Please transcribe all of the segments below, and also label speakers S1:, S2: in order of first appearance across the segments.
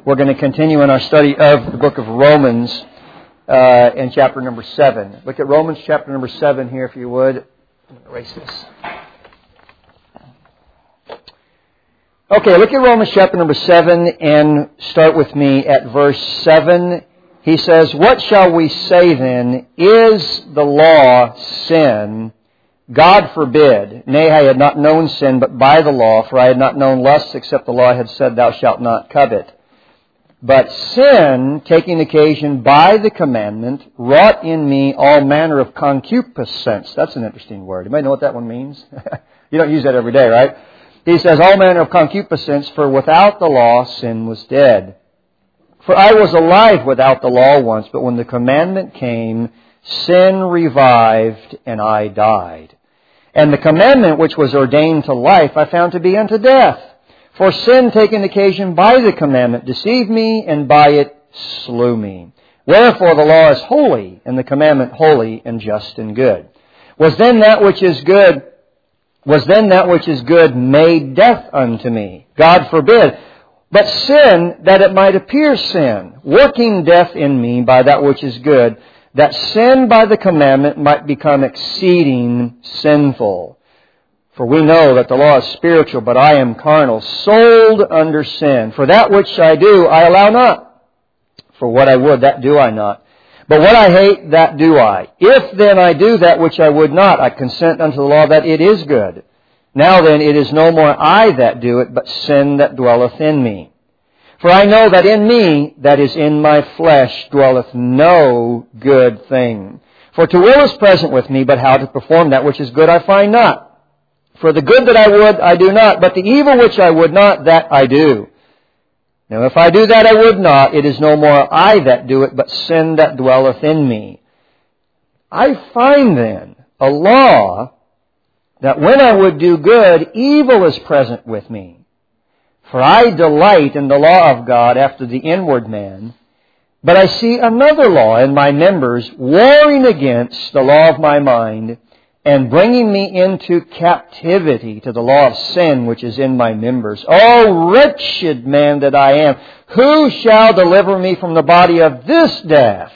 S1: We're going to continue in our study of the book of Romans in chapter number 7. Look at Romans chapter number 7 here, if you would. I'm going to erase this. Okay, look at Romans chapter number 7 and start with me at verse 7. He says, "What shall we say then? Is the law sin? God forbid. Nay, I had not known sin but by the law, for I had not known lust except the law had said, Thou shalt not covet. But sin, taking occasion by the commandment, wrought in me all manner of concupiscence." That's an interesting word. You might know what that one means. You don't use that every day, right? He says, "All manner of concupiscence, for without the law sin was dead. For I was alive without the law once, but when the commandment came, sin revived, and I died. And the commandment which was ordained to life I found to be unto death. For sin, taking occasion by the commandment, deceived me, and by it slew me. Wherefore the law is holy, and the commandment holy and just and good. Was then that which is good made death unto me? God forbid. But sin, that it might appear sin, working death in me by that which is good, that sin by the commandment might become exceeding sinful. For we know that the law is spiritual, but I am carnal, sold under sin. For that which I do, I allow not. For what I would, that do I not. But what I hate, that do I. If then I do that which I would not, I consent unto the law that it is good. Now then, it is no more I that do it, but sin that dwelleth in me. For I know that in me, that is in my flesh, dwelleth no good thing. For to will is present with me, but how to perform that which is good I find not. For the good that I would, I do not, but the evil which I would not, that I do. Now if I do that I would not, it is no more I that do it, but sin that dwelleth in me. I find then a law that when I would do good, evil is present with me. For I delight in the law of God after the inward man, but I see another law in my members, warring against the law of my mind, and bringing me into captivity to the law of sin which is in my members. O wretched man that I am, who shall deliver me from the body of this death?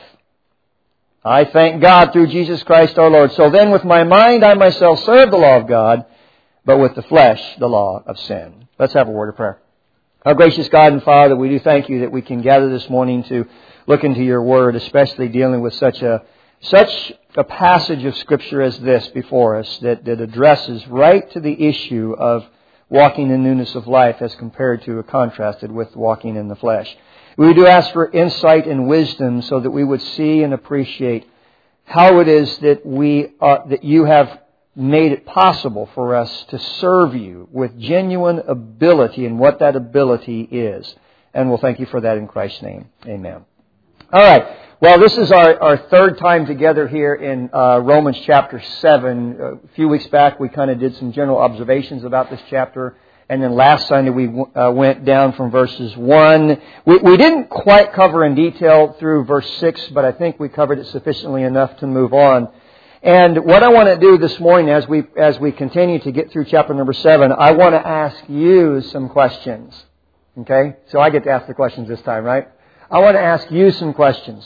S1: I thank God through Jesus Christ our Lord. So then with my mind I myself serve the law of God, but with the flesh the law of sin." Let's have a word of prayer. Our gracious God and Father, we do thank you that we can gather this morning to look into your word, especially dealing with such a passage of Scripture as this before us that addresses right to the issue of walking in newness of life as compared to contrasted with walking in the flesh. We do ask for insight and wisdom so that we would see and appreciate how it is that that you have made it possible for us to serve you with genuine ability and what that ability is. And we'll thank you for that in Christ's name. Amen. All right. Well, this is our third time together here in Romans chapter 7. A few weeks back, we kind of did some general observations about this chapter. And then last Sunday, we went down from verses 1. We didn't quite cover in detail through verse 6, but I think we covered it sufficiently enough to move on. And what I want to do this morning as we continue to get through chapter number 7, I want to ask you some questions. Okay? So I get to ask the questions this time, right? I want to ask you some questions.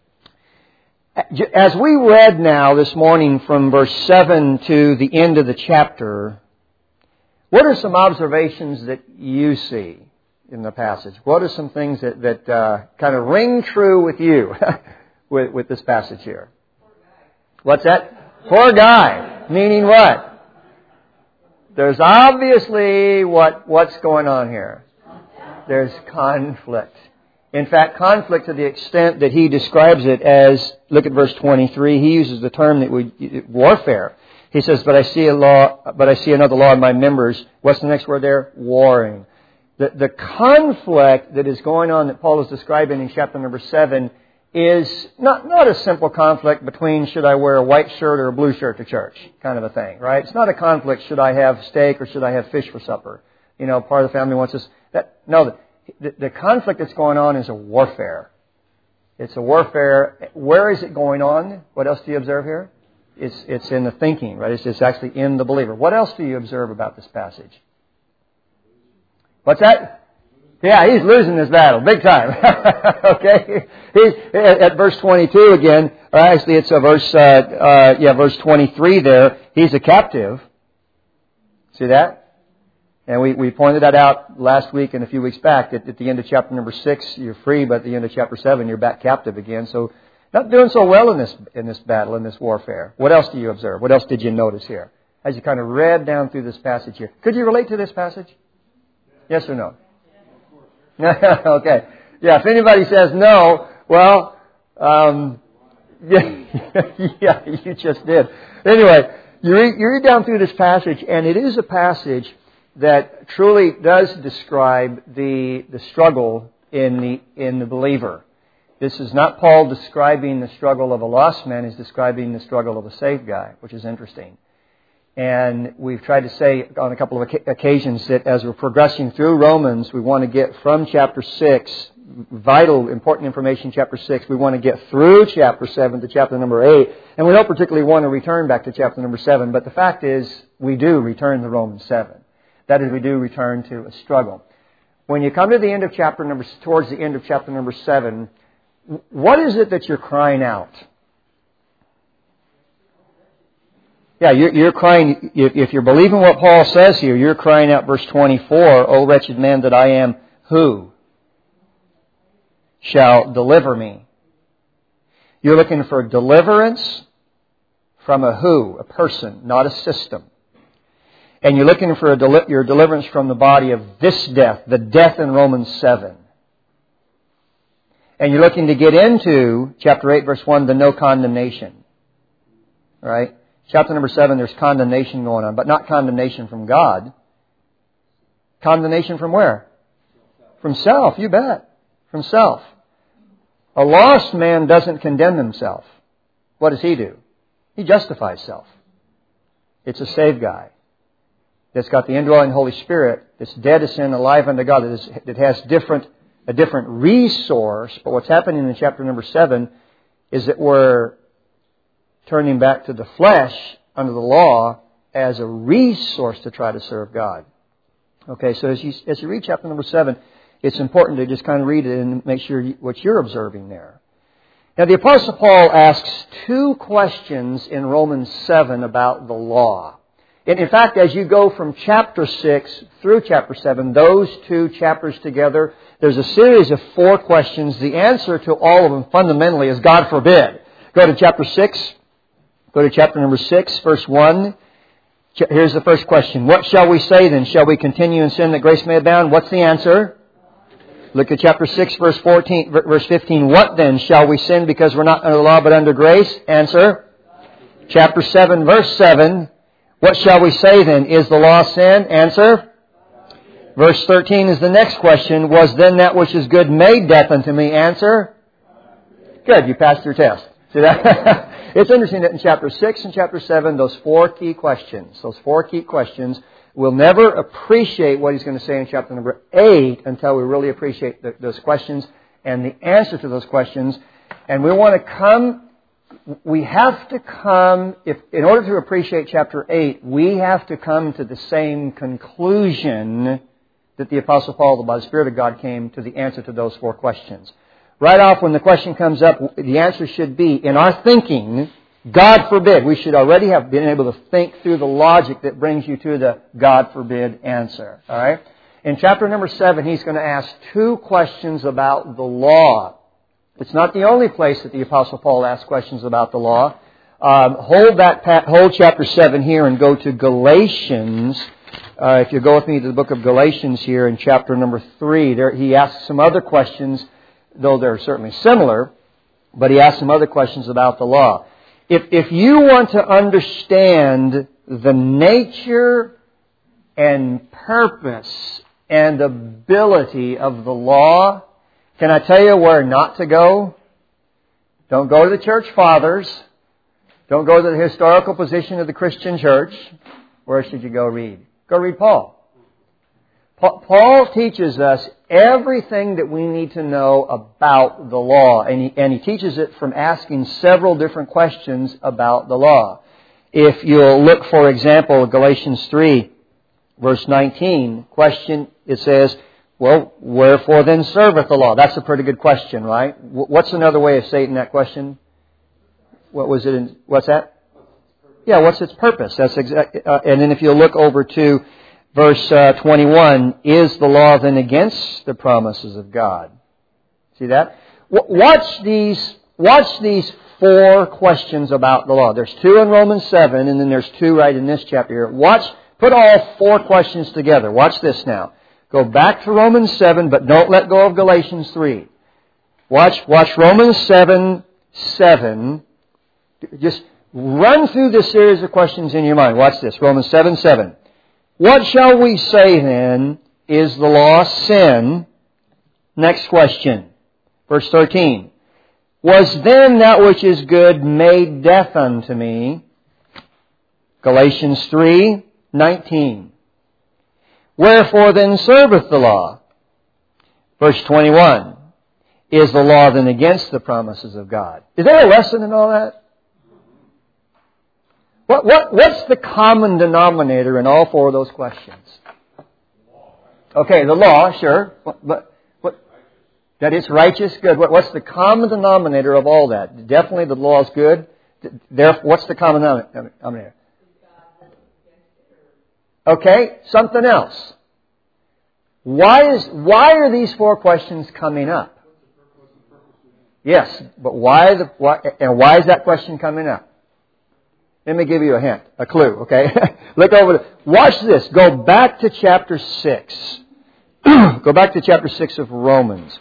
S1: As we read now this morning from verse 7 to the end of the chapter, what are some observations that you see in the passage? What are some things that kind of ring true with you with this passage here? What's that? Poor guy. Meaning what? There's obviously what's going on here. There's conflict. In fact, conflict to the extent that he describes it as, look at verse 23, he uses the term warfare. He says, but I see another law in my members. What's the next word there? Warring. The conflict that is going on that Paul is describing in chapter number 7 is not a simple conflict between should I wear a white shirt or a blue shirt to church kind of a thing, right? It's not a conflict should I have steak or should I have fish for supper. You know, part of the family wants this. The conflict that's going on is a warfare. It's a warfare. Where is it going on? What else do you observe here? It's in the thinking, right? It's actually in the believer. What else do you observe about this passage? What's that? Yeah, he's losing this battle, big time. Okay? He's, at verse 22 again, or actually it's verse 23 there, he's a captive. See that? And we pointed that out last week and a few weeks back. At the end of chapter number 6, you're free, but at the end of chapter 7, you're back captive again. So, not doing so well in this battle, in this warfare. What else do you observe? What else did you notice here? As you kind of read down through this passage here. Could you relate to this passage? Yes or no? Okay. Yeah, if anybody says no, well, yeah, you just did. Anyway, you read down through this passage, and it is a passage that truly does describe the struggle in the believer. This is not Paul describing the struggle of a lost man, he's describing the struggle of a saved guy, which is interesting. And we've tried to say on a couple of occasions that as we're progressing through Romans, we want to get from chapter 6, vital, important information, chapter 6, we want to get through chapter 7 to chapter number 8. And we don't particularly want to return back to chapter number 7, but the fact is, we do return to Romans 7. That is, we do return to a struggle. When you come to the end of towards the end of chapter number 7, what is it that you're crying out? Yeah, you're crying, if you're believing what Paul says here, you're crying out verse 24, O wretched man that I am, who shall deliver me? You're looking for deliverance from a who, a person, not a system. And you're looking for your deliverance from the body of this death, the death in Romans 7. And you're looking to get into, chapter 8, verse 1, the no condemnation. Right? Chapter number 7, there's condemnation going on, but not condemnation from God. Condemnation from where? From self, you bet. From self. A lost man doesn't condemn himself. What does he do? He justifies self. It's a saved guy that's got the indwelling Holy Spirit, that's dead to sin, alive unto God, that has a different resource. But what's happening in chapter number 7 is that we're turning back to the flesh under the law as a resource to try to serve God. Okay, so as you read chapter number 7, it's important to just kind of read it and make sure what you're observing there. Now, the Apostle Paul asks 2 questions in Romans 7 about the law. And in fact, as you go from chapter 6 through chapter 7, those 2 chapters together, there's a series of 4 questions. The answer to all of them fundamentally is God forbid. Go to chapter 6. Go to chapter number 6, verse 1. Here's the first question. What shall we say then? Shall we continue in sin that grace may abound? What's the answer? Look at chapter 6, verse 15. What then? Shall we sin because we're not under the law but under grace? Answer. Chapter 7, verse 7. What shall we say then? Is the law sin? Answer. Verse 13 is the next question. Was then that which is good made death unto me? Answer. Good, you passed your test. See that? It's interesting that in chapter 6 and chapter 7, those 4 key questions, we'll never appreciate what he's going to say in chapter number 8 until we really appreciate those questions and the answer to those questions. And we have to come, in order to appreciate chapter 8, we have to come to the same conclusion that the Apostle Paul, by the Spirit of God, came to the answer to those 4 questions. Right off, when the question comes up, the answer should be, in our thinking, God forbid. We should already have been able to think through the logic that brings you to the God forbid answer. All right? In chapter number 7, he's going to ask 2 questions about the law. It's not the only place that the Apostle Paul asks questions about the law. Hold chapter 7 here and go to Galatians. If you go with me to the book of Galatians here in chapter number 3, there he asks some other questions, though they're certainly similar, but he asks some other questions about the law. If you want to understand the nature and purpose and ability of the law, can I tell you where not to go? Don't go to the church fathers. Don't go to the historical position of the Christian church. Where should you go read? Go read Paul. Paul teaches us everything that we need to know about the law. And he teaches it from asking several different questions about the law. If you'll look, for example, Galatians 3, verse 19, question, it says, Well, wherefore then serveth the law? That's a pretty good question, right? What's another way of stating that question? What's that? Yeah, what's its purpose? That's and then if you look over to verse 21, is the law then against the promises of God? See that? Watch these 4 questions about the law. There's 2 in Romans 7, and then there's 2 right in this chapter here. Put all 4 questions together. Watch this now. Go back to Romans 7, but don't let go of Galatians 3. Watch Romans 7:7. Just run through this series of questions in your mind. Watch this. Romans 7:7. What shall we say then? Is the law sin? Next question. Verse 13. Was then that which is good made death unto me? Galatians 3:19. Wherefore then serveth the law? Verse 21. Is the law then against the promises of God? Is there a lesson in all that? What's the common denominator in all 4 of those questions? Okay, the law, sure. But that it's righteous, good. What's the common denominator of all that? Definitely the law is good. Therefore, what's the common denominator? Okay, something else. Why are these 4 questions coming up? Yes, but why is that question coming up? Let me give you a hint, a clue, okay? Look over watch this. Go back to chapter 6. Go back to chapter 6 of Romans.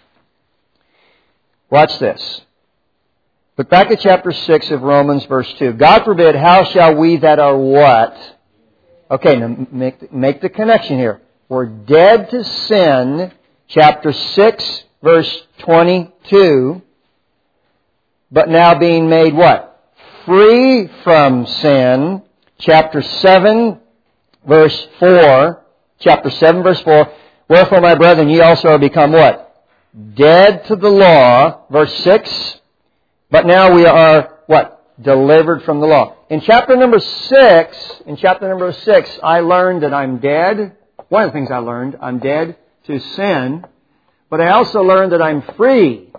S1: Watch this. Look back at chapter 6 of Romans, verse 2. God forbid, how shall we that are what? Okay, now make the connection here. We're dead to sin, chapter 6, verse 22, but now being made what? Free from sin, chapter 7, verse 4. Chapter 7, verse 4. Wherefore, my brethren, ye also are become what? Dead to the law, verse 6. But now we are what? Delivered from the law. In chapter number 6, I learned that I'm dead. One of the things I learned, I'm dead to sin. But I also learned that I'm free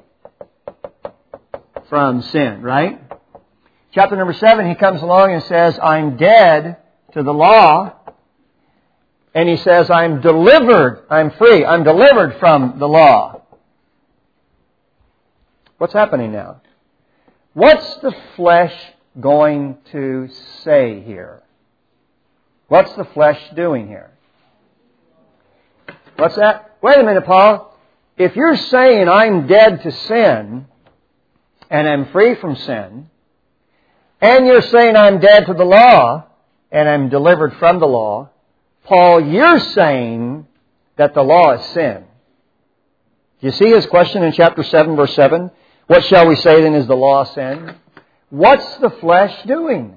S1: from sin, right? Chapter number 7, he comes along and says, I'm dead to the law. And he says, I'm delivered, I'm free, I'm delivered from the law. What's happening now? What's the flesh going to say here? What's the flesh doing here? What's that? Wait a minute, Paul. If you're saying I'm dead to sin and I'm free from sin, and you're saying I'm dead to the law and I'm delivered from the law, Paul, you're saying that the law is sin. Do you see his question in chapter 7, verse 7? What shall we say then is the law sin? What's the flesh doing?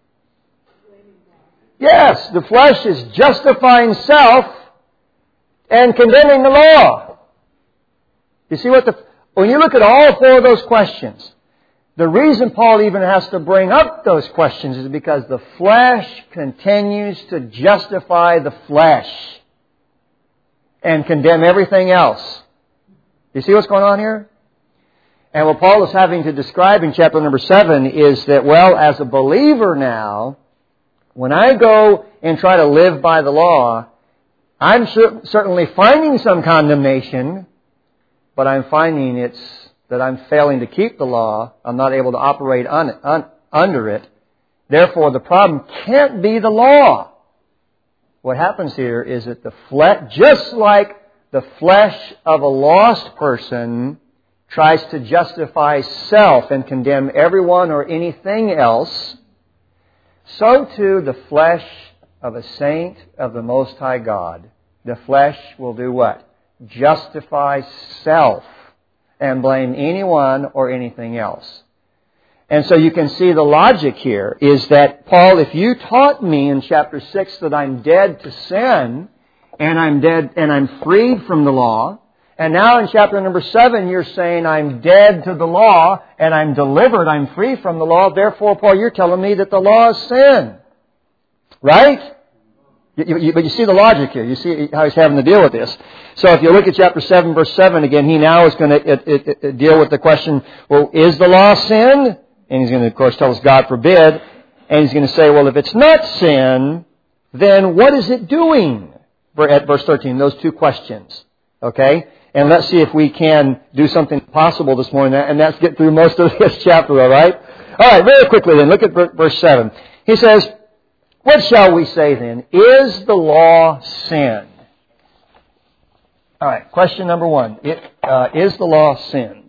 S1: Yes, the flesh is justifying self and condemning the law. You see when you look at all 4 of those questions, the reason Paul even has to bring up those questions is because the flesh continues to justify the flesh and condemn everything else. You see what's going on here? And what Paul is having to describe in chapter number 7 is that, well, as a believer now, when I go and try to live by the law, I'm certainly finding some condemnation, but I'm finding that I'm failing to keep the law. I'm not able to operate under it. Therefore, the problem can't be the law. What happens here is that the flesh, just like the flesh of a lost person tries to justify self and condemn everyone or anything else, so too the flesh of a saint of the Most High God, the flesh will do what? Justify self and blame anyone or anything else. And so you can see the logic here is that, Paul, if you taught me in chapter 6 that I'm dead to sin, and I'm dead and I'm freed from the law, and now in chapter number 7 you're saying I'm dead to the law and I'm delivered, I'm free from the law, therefore, Paul, you're telling me that the law is sin. Right? But you see the logic here. You see how he's having to deal with this. So if you look at chapter 7, verse 7 again, he now is going to deal with the question, well, is the law sin? And he's going to, of course, tell us God forbid. And he's going to say, well, if it's not sin, then what is it doing? At verse 13, those two questions. Okay? And let's see if we can do something possible this morning, and that's get through most of this chapter, all right? All right, very quickly then, look at verse 7. He says, what shall we say then? Is the law sin? All right, question number 1. Is the law sin?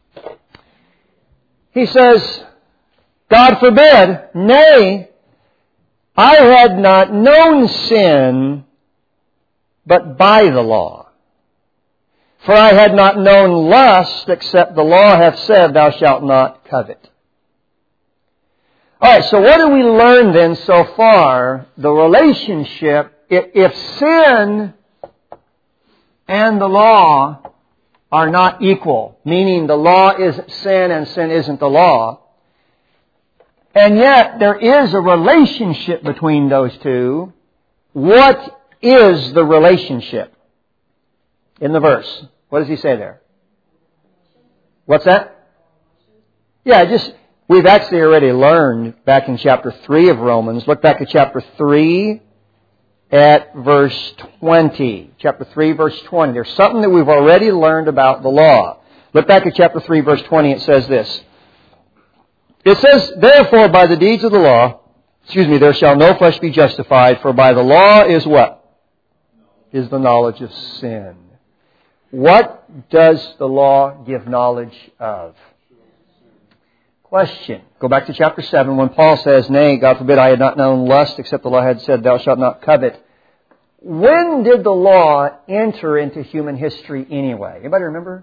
S1: He says, God forbid, nay, I had not known sin but by the law. For I had not known lust, except the law hath said, thou shalt not covet. All right, so what do we learn then so far? The relationship, if sin and the law are not equal, meaning the law isn't sin and sin isn't the law, and yet there is a relationship between those two, what is the relationship? In the verse. What does he say there? What's that? Yeah, we've actually already learned back in chapter 3 of Romans. Look back at chapter 3 at verse 20. Chapter 3, verse 20. There's something that we've already learned about the law. Look back at chapter 3, verse 20. It says this. It says, therefore, by the deeds of the law, there shall no flesh be justified, for by the law is what? Is the knowledge of sin. What does the law give knowledge of? Question. Go back to chapter 7 when Paul says, nay, God forbid, I had not known lust, except the law had said, thou shalt not covet. When did the law enter into human history anyway? Anybody remember?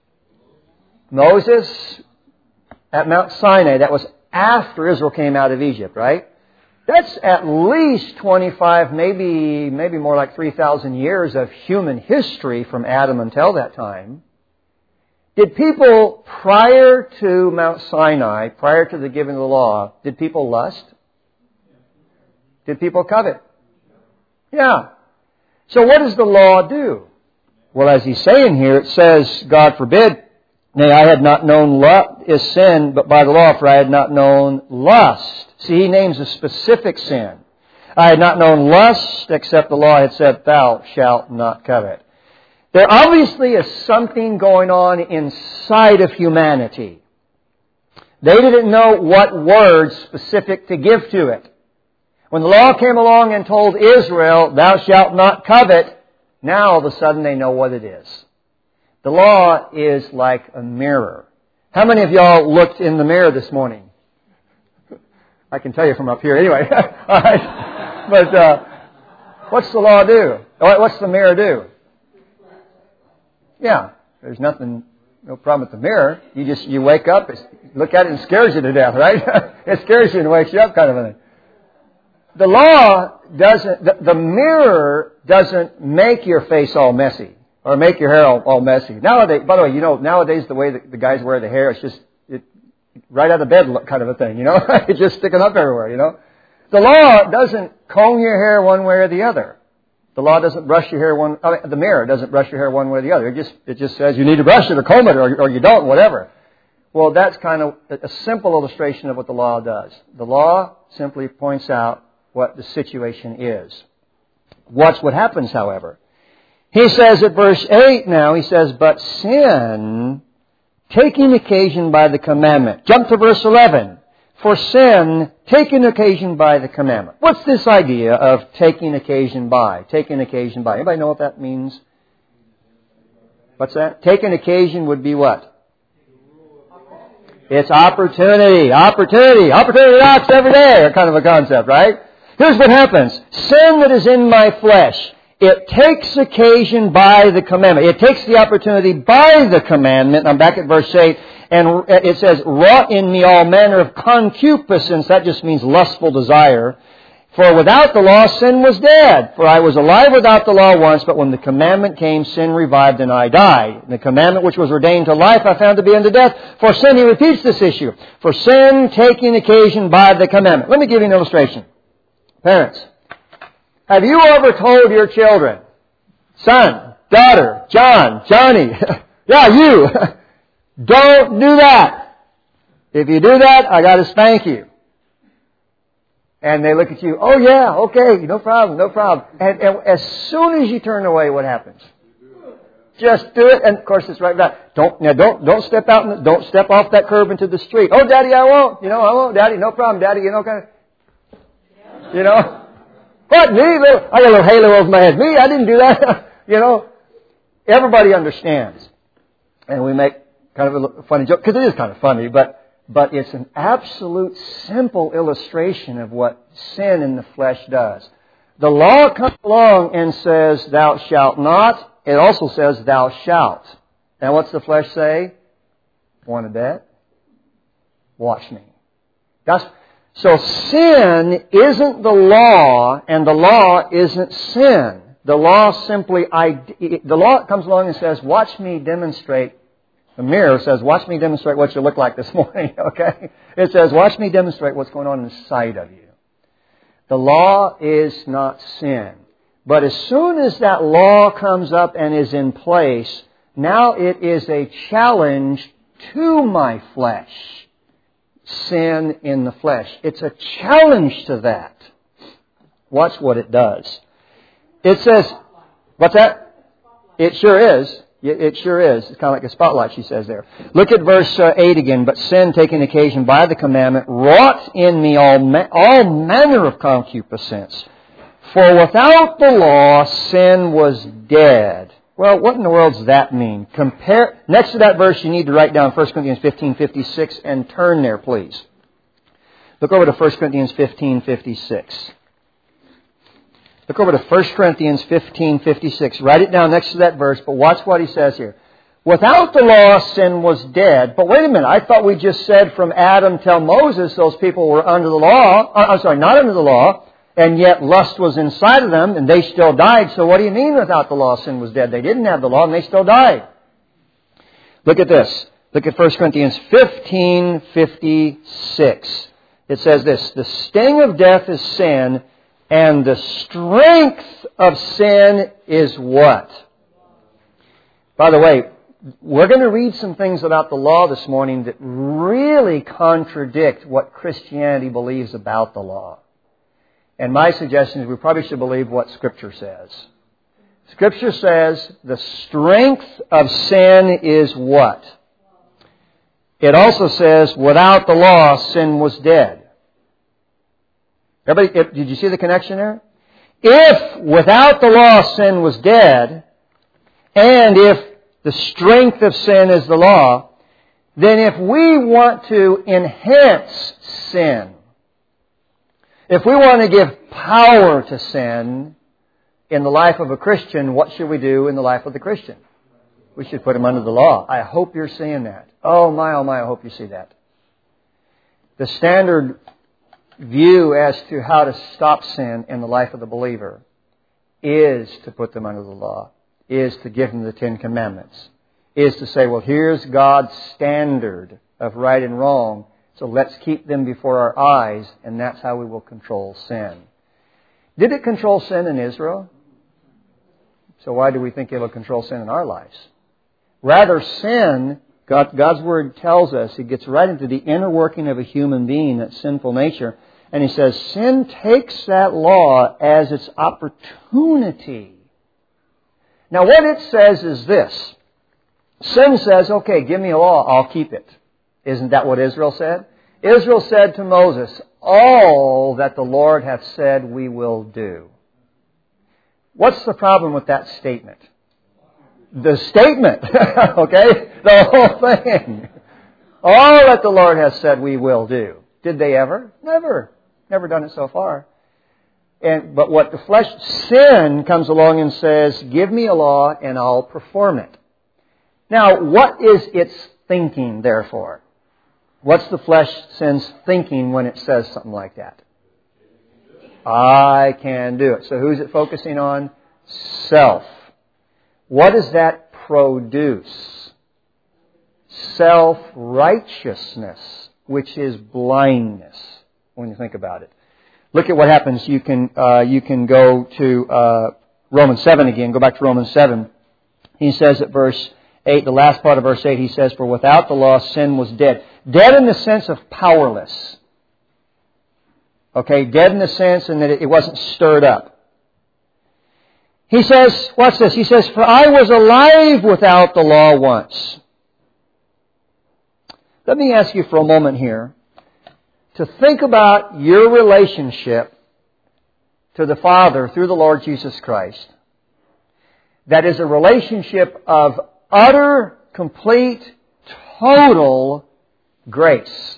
S1: Moses at Mount Sinai. That was after Israel came out of Egypt, right? That's at least 25, maybe more like 3,000 years of human history from Adam until that time. Did people prior to Mount Sinai, prior to the giving of the law, did people lust? Did people covet? Yeah. So what does the law do? Well, as he's saying here, it says, God forbid, nay, I had not known lust is sin, but by the law, for I had not known lust. See, he names a specific sin. I had not known lust, except the law had said, thou shalt not covet. There obviously is something going on inside of humanity. They didn't know what words specific to give to it. When the law came along and told Israel, thou shalt not covet, now all of a sudden they know what it is. The law is like a mirror. How many of y'all looked in the mirror this morning? I can tell you from up here anyway. All right. But what's the law do? What's the mirror do? Yeah. There's no problem with the mirror. You wake up, look at it and it scares you to death, right? It scares you and wakes you up kind of a thing. The law doesn't, the mirror doesn't make your face all messy or make your hair all messy. Nowadays, by the way, nowadays the way that the guys wear the hair, it's just right out of bed look kind of a thing, It's just sticking up everywhere, The law doesn't comb your hair one way or the other. The law doesn't brush your hair the mirror doesn't brush your hair one way or the other. It just says you need to brush it or comb it or you don't, whatever. Well, that's kind of a simple illustration of what the law does. The law simply points out what the situation is. Watch what happens, however. He says at verse 8 now, he says, but sin, taking occasion by the commandment. Jump to verse 11. For sin, taking occasion by the commandment. What's this idea of taking occasion by? Taking occasion by. Anybody know what that means? What's that? Taking occasion would be what? It's opportunity. Opportunity knocks every day, kind of a concept, right? Here's what happens. Sin that is in my flesh, it takes occasion by the commandment. It takes the opportunity by the commandment. I'm back at verse 8. And it says, wrought in me all manner of concupiscence. That just means lustful desire. For without the law, sin was dead. For I was alive without the law once, but when the commandment came, sin revived and I died. The commandment which was ordained to life, I found to be unto death. For sin, he repeats this issue. For sin, taking occasion by the commandment. Let me give you an illustration. Parents, Have you ever told your children, son, daughter, John, Johnny, yeah, you, don't do that. If you do that, I got to spank you. And they look at you, oh yeah, okay, no problem, no problem. And as soon as you turn away, what happens? Just do it, and of course it's right back. Don't step out, don't step off that curb into the street. Oh, Daddy, I won't. I won't, Daddy, no problem, Daddy. What, me? I got a little halo over my head. Me? I didn't do that. Everybody understands. And we make kind of a funny joke, because it is kind of funny, but it's an absolute simple illustration of what sin in the flesh does. The law comes along and says, thou shalt not. It also says, thou shalt. Now what's the flesh say? Want to bet? Watch me. So sin isn't the law, and the law isn't sin. The law comes along and says, watch me demonstrate. The mirror says, watch me demonstrate what you look like this morning, okay? It says, watch me demonstrate what's going on inside of you. The law is not sin. But as soon as that law comes up and is in place, now it is a challenge to my flesh. Sin in the flesh. It's a challenge to that. Watch what it does. It says, what's that? It sure is. It sure is. It's kind of like a spotlight, she says there. Look at verse 8 again. But sin, taking occasion by the commandment, wrought in me all manner of concupiscence. For without the law, sin was dead. Well, what in the world does that mean? Next to that verse, you need to write down 1 Corinthians 15:56 and turn there, please. Look over to 1 Corinthians 15:56. Look over to 1 Corinthians 15:56. Write it down next to that verse, but watch what he says here. Without the law, sin was dead. But wait a minute, I thought we just said from Adam till Moses, those people were under the law. Not under the law. And yet lust was inside of them, and they still died. So what do you mean without the law, sin was dead? They didn't have the law, and they still died. Look at this. Look at 1 Corinthians 15:56. It says this, the sting of death is sin, and the strength of sin is what? By the way, we're going to read some things about the law this morning that really contradict what Christianity believes about the law. And my suggestion is we probably should believe what Scripture says. Scripture says the strength of sin is what? It also says without the law, sin was dead. Everybody, did you see the connection there? If without the law, sin was dead, and if the strength of sin is the law, then if we want to enhance sin, if we want to give power to sin in the life of a Christian, what should we do in the life of the Christian? We should put him under the law. I hope you're seeing that. Oh my, I hope you see that. The standard view as to how to stop sin in the life of the believer is to put them under the law, is to give them the Ten Commandments, is to say, well, here's God's standard of right and wrong, so let's keep them before our eyes, and that's how we will control sin. Did it control sin in Israel? So why do we think it will control sin in our lives? Rather, sin, God's Word tells us, it gets right into the inner working of a human being, that sinful nature, and He says, sin takes that law as its opportunity. Now what it says is this. Sin says, okay, give me a law, I'll keep it. Isn't that what Israel said? Israel said to Moses, all that the Lord hath said we will do. What's the problem with that statement? The statement, okay? The whole thing. All that the Lord has said we will do. Did they ever? Never. Never done it so far. But what the flesh, sin comes along and says, give me a law and I'll perform it. Now, what is its thinking, therefore? What's the flesh sin's thinking when it says something like that? I can do it. So who's it focusing on? Self. What does that produce? Self-righteousness, which is blindness, when you think about it. Look at what happens. You can go to Romans 7 again. Go back to Romans 7. He says at verse 8, the last part of verse 8, he says, "For without the law, sin was dead." Dead in the sense of powerless. Okay, dead in the sense in that it wasn't stirred up. He says, watch this, he says, "For I was alive without the law once." Let me ask you for a moment here to think about your relationship to the Father through the Lord Jesus Christ. That is a relationship of utter, complete, total grace.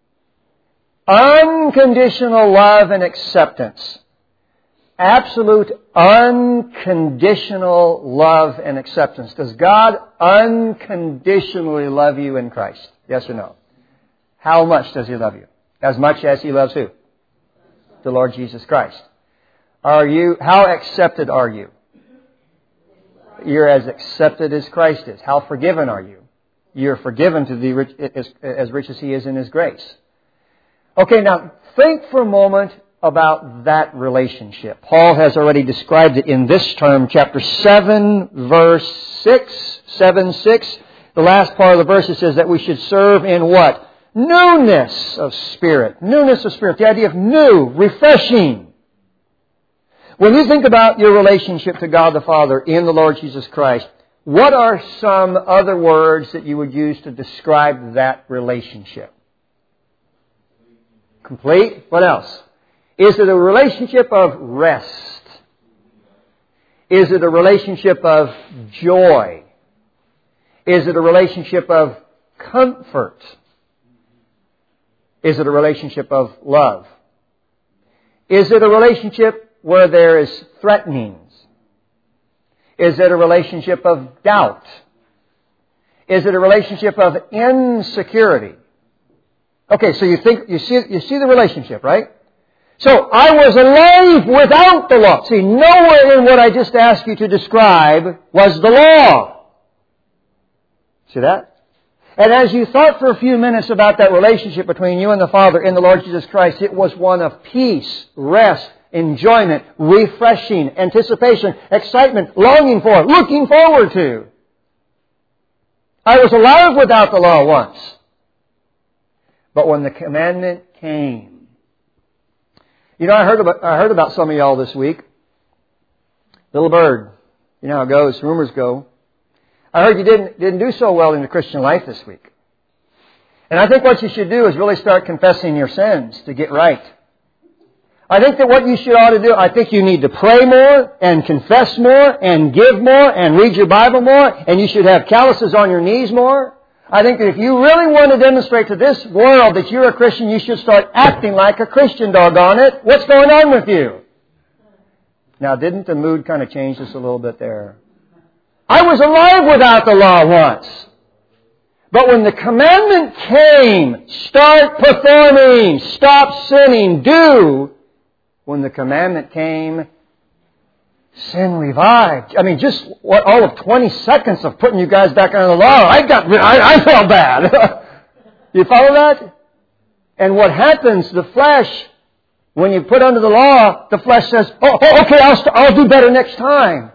S1: Unconditional love and acceptance. Absolute unconditional love and acceptance. Does God unconditionally love you in Christ? Yes or no? How much does He love you? As much as He loves who? The Lord Jesus Christ. How accepted are you? You're as accepted as Christ is. How forgiven are you? You're forgiven to as rich as He is in His grace. Okay, now think for a moment about that relationship. Paul has already described it in this term, chapter 7, verse 6, 7:6. The last part of the verse, it says that we should serve in what? Newness of spirit. Newness of spirit. The idea of new, refreshing. When you think about your relationship to God the Father in the Lord Jesus Christ, what are some other words that you would use to describe that relationship? Complete. What else? Is it a relationship of rest? Is it a relationship of joy? Is it a relationship of comfort? Is it a relationship of love? Is it a relationship where there is threatenings? Is it a relationship of doubt? Is it a relationship of insecurity? Okay, so you see the relationship, right? So, I was alive without the law. See, nowhere in what I just asked you to describe was the law. See that? And as you thought for a few minutes about that relationship between you and the Father in the Lord Jesus Christ, it was one of peace, rest, enjoyment, refreshing, anticipation, excitement, longing for, looking forward to. I was alive without the law once. But when the commandment came, you know, I heard about some of y'all this week. Little bird. You know how it goes. Rumors go. I heard you didn't do so well in the Christian life this week. And I think what you should do is really start confessing your sins to get right. I think that what you should ought to do, I think you need to pray more and confess more and give more and read your Bible more, and you should have calluses on your knees more. I think that if you really want to demonstrate to this world that you're a Christian, you should start acting like a Christian, doggone it. What's going on with you? Now, didn't the mood kind of change just a little bit there? I was alive without the law once. But when the commandment came, start performing, stop sinning, do. When the commandment came, sin revived. I mean, just all of 20 seconds of putting you guys back under the law, I felt bad. You follow that? And what happens, the flesh, when you put under the law, the flesh says, okay, I'll do better next time.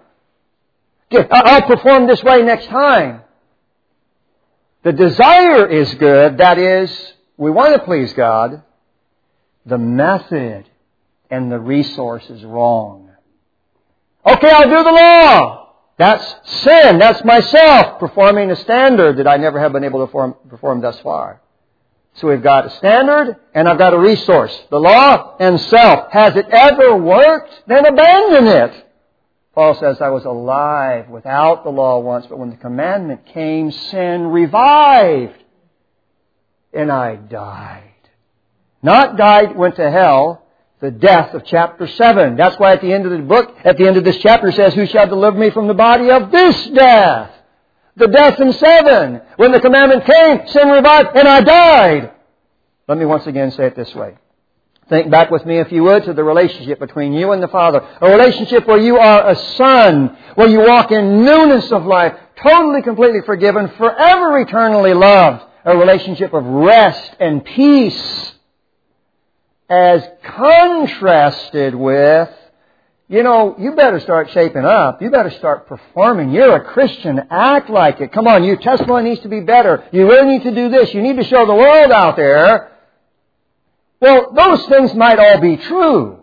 S1: I'll perform this way next time. The desire is good. That is, we want to please God. The method and the resource is wrong. Okay, I'll do the law. That's sin. That's myself performing a standard that I never have been able to perform thus far. So we've got a standard and I've got a resource. The law and self. Has it ever worked? Then abandon it. Paul says, I was alive without the law once, but when the commandment came, sin revived. And I died. Not died, went to hell. The death of chapter 7. That's why at the end of the book, at the end of this chapter, it says, who shall deliver me from the body of this death? The death in 7. When the commandment came, sin revived, and I died. Let me once again say it this way. Think back with me, if you would, to the relationship between you and the Father. A relationship where you are a son, where you walk in newness of life, totally, completely forgiven, forever eternally loved. A relationship of rest and peace. as contrasted with, you better start shaping up. You better start performing. You're a Christian. Act like it. Come on, your testimony needs to be better. You really need to do this. You need to show the world out there. Well, those things might all be true.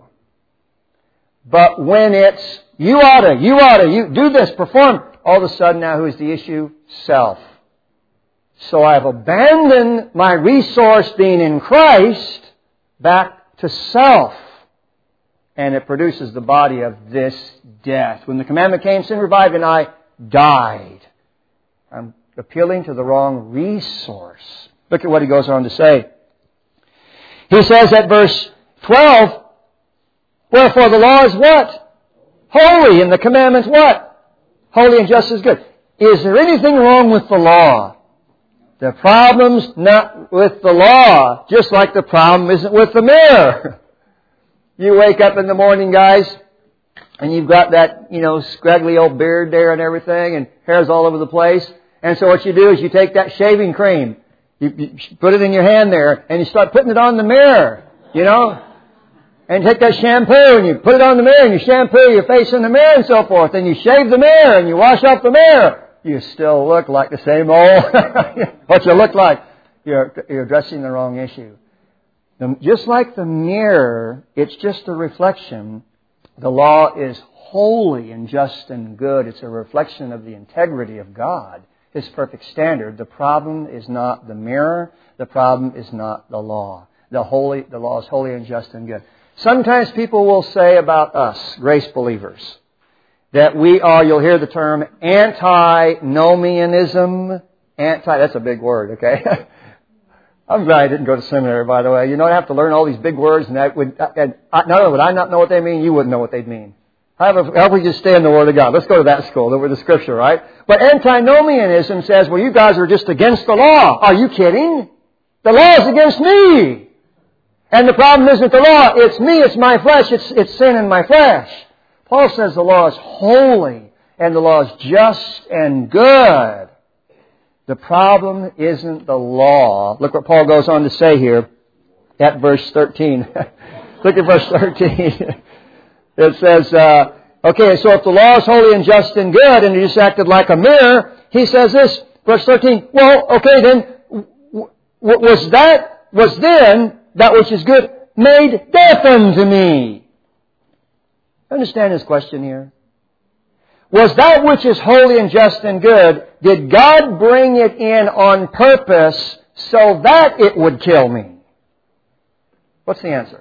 S1: But when it's, you do this, perform, all of a sudden now who's the issue? Self. So I've abandoned my resource being in Christ back to self. And it produces the body of this death. When the commandment came, sin revived and I died. I'm appealing to the wrong resource. Look at what he goes on to say. He says at verse 12, wherefore the law is what? Holy. And the commandment's what? Holy and just as good. Is there anything wrong with the law? The problem's not with the law, just like the problem isn't with the mirror. You wake up in the morning, guys, and you've got that, scraggly old beard there and everything, and hair's all over the place. And so what you do is you take that shaving cream, you put it in your hand there, and you start putting it on the mirror, And you take that shampoo and you put it on the mirror, and you shampoo your face in the mirror and so forth, and you shave the mirror and you wash off the mirror. You still look like the same old, what you look like. You're addressing the wrong issue. Just like the mirror, it's just a reflection. The law is holy and just and good. It's a reflection of the integrity of God, His perfect standard. The problem is not the mirror. The problem is not the law. The law is holy and just and good. Sometimes people will say about us, grace believers, that we are, you'll hear the term, antinomianism. That's a big word, okay? I'm glad I didn't go to seminary, by the way. I have to learn all these big words, and not only would I not know what they mean, you wouldn't know what they'd mean. How about we just stay in the Word of God? Let's go to that school, over the Scripture, right? But antinomianism says, well, you guys are just against the law. Are you kidding? The law is against me. And the problem isn't the law. It's me. It's my flesh. It's sin in my flesh. Paul says the law is holy and the law is just and good. The problem isn't the law. Look what Paul goes on to say here at verse 13. Look at verse 13. It says, okay, so if the law is holy and just and good and you just acted like a mirror, he says this, verse 13, well, okay, then, was then that which is good made death unto me? Understand his question here? Was that which is holy and just and good, did God bring it in on purpose so that it would kill me? What's the answer?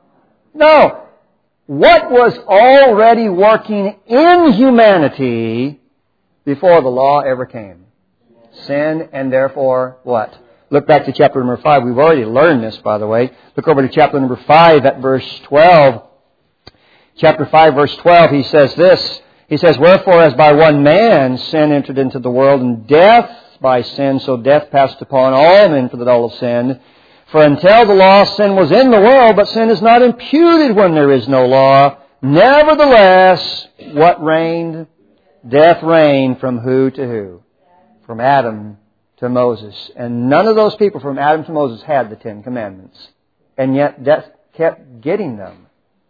S1: No. What was already working in humanity before the law ever came? Sin, and therefore what? Look back to chapter number 5. We've already learned this, by the way. Look over to chapter number 5 at verse 12. Chapter 5, verse 12, he says this. He says, wherefore as by one man sin entered into the world, and death by sin, so death passed upon all men for that all have sinned. For until the law, sin was in the world, but sin is not imputed when there is no law. Nevertheless, what reigned? Death reigned from who to who? From Adam to Moses. And none of those people from Adam to Moses had the Ten Commandments. And yet death kept getting them.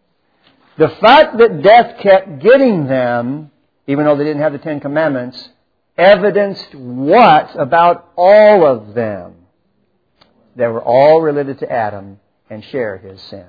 S1: The fact that death kept getting them, even though they didn't have the Ten Commandments, evidenced what about all of them? They were all related to Adam and shared his sin.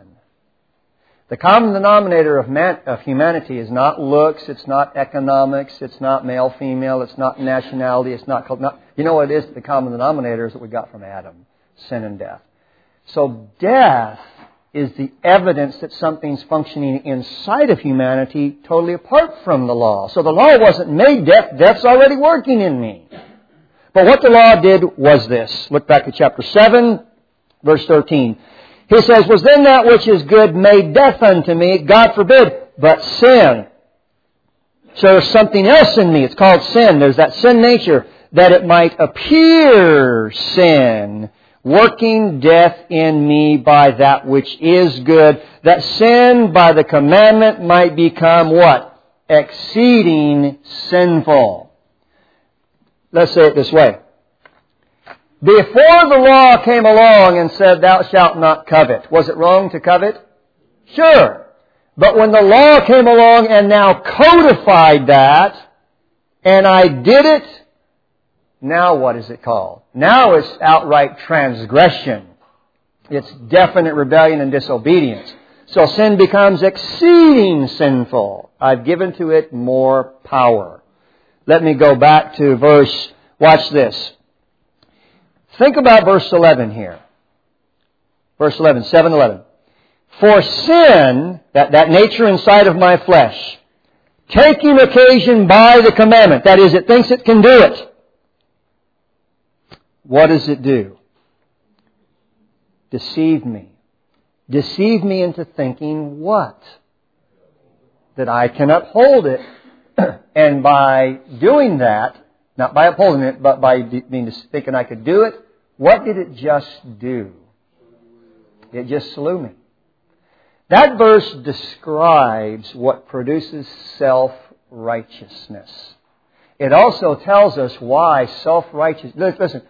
S1: The common denominator of humanity is not looks, it's not economics, it's not male-female, it's not nationality, it's not... You know what it is? The common denominator is that we got from Adam, sin and death. So death is the evidence that something's functioning inside of humanity totally apart from the law. So the law wasn't made death. Death's already working in me. But what the law did was this. Look back at chapter 7, verse 13. He says, was then that which is good made death unto me? God forbid, but sin. So there's something else in me. It's called sin. There's that sin nature, that it might appear sin, working death in me by that which is good, that sin by the commandment might become what? Exceeding sinful. Let's say it this way. Before the law came along and said, thou shalt not covet, was it wrong to covet? Sure. But when the law came along and now codified that, and I did it, now what is it called? Now it's outright transgression. It's definite rebellion and disobedience. So sin becomes exceeding sinful. I've given to it more power. Let me go back to watch this. Think about verse 11 here. Verse 11, 7:11. For sin, that nature inside of my flesh, taking occasion by the commandment, that is, it thinks it can do it. What does it do? Deceive me. Deceive me into thinking what? That I can uphold it. And by doing that, not by upholding it, but by thinking I could do it, what did it just do? It just slew me. That verse describes what produces self-righteousness. It also tells us why self-righteousness... Listen,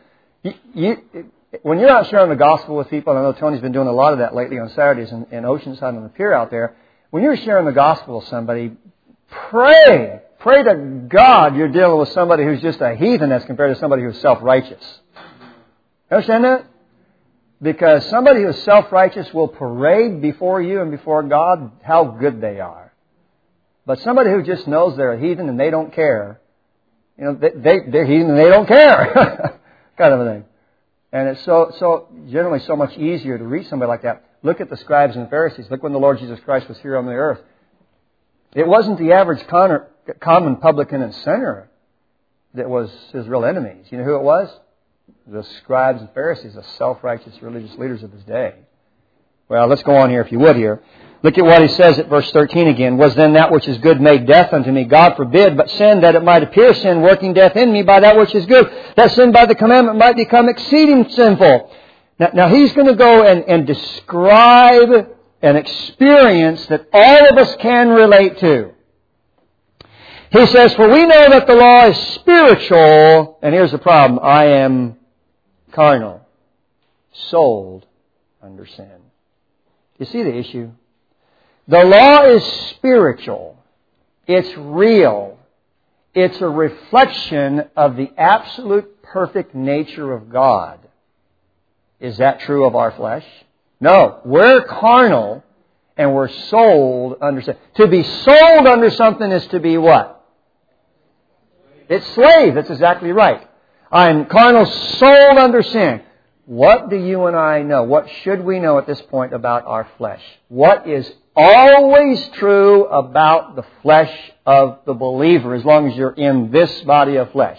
S1: when you're out sharing the gospel with people, and I know Tony's been doing a lot of that lately on Saturdays in Oceanside on the pier out there. When you're sharing the gospel with somebody, pray to God you're dealing with somebody who's just a heathen as compared to somebody who's self-righteous. Understand that? Because somebody who's self-righteous will parade before you and before God how good they are. But somebody who just knows they're a heathen and they don't care, they're heathen and they don't care. Kind of a thing. And it's so generally so much easier to reach somebody like that. Look at the scribes and Pharisees. Look when the Lord Jesus Christ was here on the earth. It wasn't the average common publican and sinner that was his real enemies. You know who it was? The scribes and Pharisees, the self-righteous religious leaders of his day. Well, let's go on here if you would here. Look at what he says at verse 13 again. Was then that which is good made death unto me? God forbid, but sin that it might appear sin, working death in me by that which is good. That sin by the commandment might become exceeding sinful. Now he's going to go and describe an experience that all of us can relate to. He says, for we know that the law is spiritual, and here's the problem, I am carnal, sold under sin. You see the issue? The law is spiritual. It's real. It's a reflection of the absolute perfect nature of God. Is that true of our flesh? No. We're carnal and we're sold under sin. To be sold under something is to be what? It's slave. That's exactly right. I'm carnal, sold under sin. What do you and I know? What should we know at this point about our flesh? What is always true about the flesh of the believer as long as you're in this body of flesh?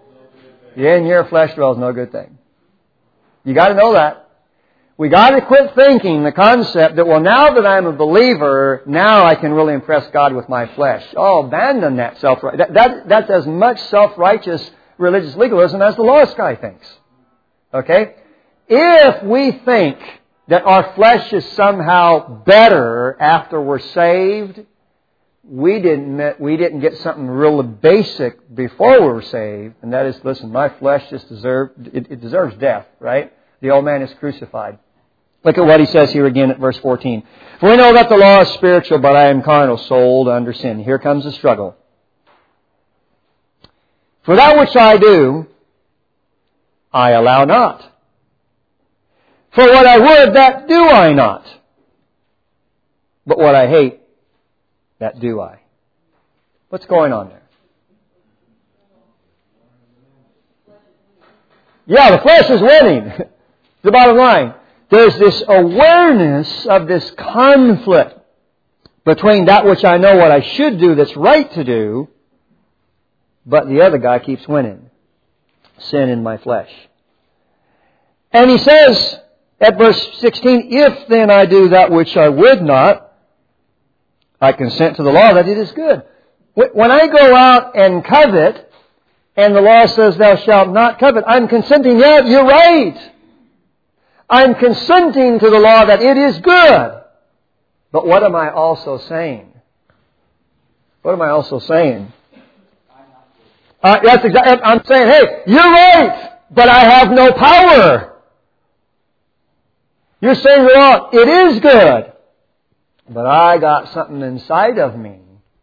S1: In your flesh dwells no good thing. You got to know that. We got to quit thinking the concept that, well, now that I'm a believer, now I can really impress God with my flesh. Oh, abandon that self-righteous. That's as much self-righteous religious legalism as the lawless guy thinks. Okay? If we think that our flesh is somehow better after we're saved, we didn't get something really basic before we were saved, and that is, listen, my flesh just deserves death, right? The old man is crucified. Look at what he says here again at verse 14. For we know that the law is spiritual, but I am carnal, sold under sin. Here comes the struggle. For that which I do, I allow not. For what I would, that do I not. But what I hate, that do I. What's going on there? Yeah, the flesh is winning. The bottom line. There's this awareness of this conflict between that which I know what I should do that's right to do, but the other guy keeps winning. Sin in my flesh. And he says at verse 16, if then I do that which I would not, I consent to the law that it is good. When I go out and covet, and the law says thou shalt not covet, I'm consenting, yeah, you're right. I'm consenting to the law that it is good. But what am I also saying? What am I also saying? That's exactly. I'm saying, hey, you're right. but I have no power. You're saying, well, it is good, but I got something inside of me.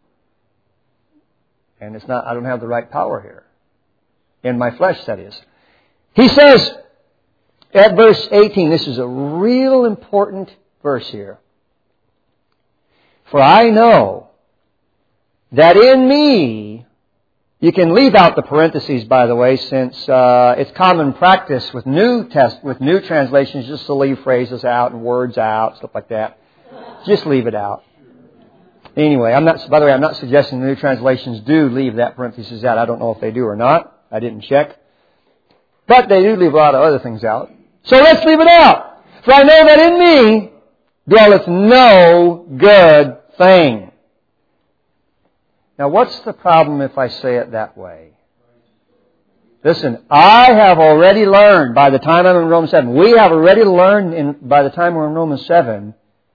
S1: And it's not, I don't have the right power here. In my flesh, that is. He says, at verse 18, this is a real important verse here. For I know that in me, you can leave out the parentheses, by the way, since it's common practice with new translations just to leave phrases out and words out, stuff like that. Just leave it out. Anyway, by the way, I'm not suggesting the new translations do leave that parenthesis out. I don't know if they do or not. I didn't check. But they do leave a lot of other things out. So let's leave it out. For I know that in me dwelleth no good thing. Now, what's the problem if I say it that way? Listen, I have already learned by the time I'm in Romans 7, we have already learned by the time we're in Romans 7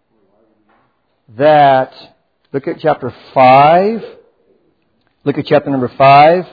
S1: that, look at chapter 5. Look at chapter number 5.